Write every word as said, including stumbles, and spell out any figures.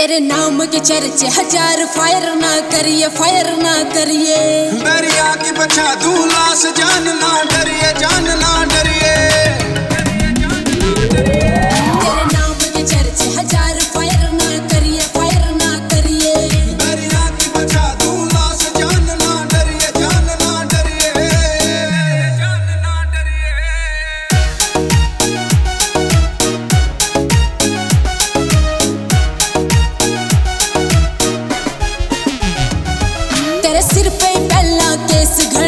तेरे नाम के चर्चे हजार, फायर ना करिए फायर ना करिए। दरिया की बचा दूल्हा से जान ना डरिए, जान ना डरिए। तेरे नाम के चर्चे हजार, फायर ना करिए फायर ना करिए। दरिया की बचा दूल्हा से जान ना डरिए, जान ना डरिए, जान ना डरिए। तेरे सिर पे पहला केस